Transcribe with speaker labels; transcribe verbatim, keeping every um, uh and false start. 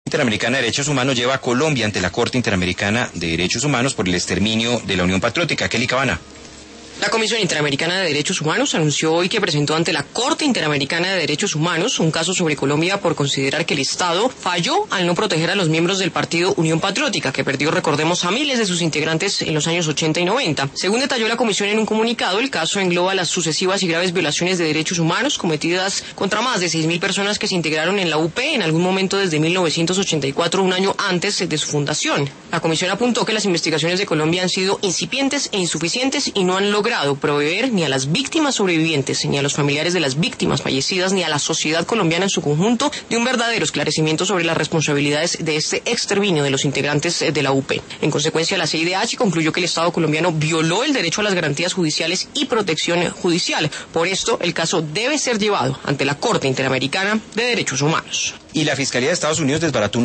Speaker 1: Interamericana de Derechos Humanos lleva a Colombia ante la Corte Interamericana de Derechos Humanos por el exterminio de la Unión Patriótica. Kelly Cabana.
Speaker 2: La Comisión Interamericana de Derechos Humanos anunció hoy que presentó ante la Corte Interamericana de Derechos Humanos un caso sobre Colombia por considerar que el Estado falló al no proteger a los miembros del partido Unión Patriótica, que perdió, recordemos, a miles de sus integrantes en los años ochenta y noventa. Según detalló la Comisión en un comunicado, el caso engloba las sucesivas y graves violaciones de derechos humanos cometidas contra más de seis mil personas que se integraron en la U P en algún momento desde mil novecientos ochenta y cuatro, un año antes de su fundación. La Comisión apuntó que las investigaciones de Colombia han sido incipientes e insuficientes y no han logrado proveer ni a las víctimas sobrevivientes, ni a los familiares de las víctimas fallecidas, ni a la sociedad colombiana en su conjunto de un verdadero esclarecimiento sobre las responsabilidades de este exterminio de los integrantes de la U P. En consecuencia, la C I D H concluyó que el Estado colombiano violó el derecho a las garantías judiciales y protección judicial. Por esto, el caso debe ser llevado ante la Corte Interamericana de Derechos Humanos.
Speaker 1: Y la Fiscalía de Estados Unidos desbarató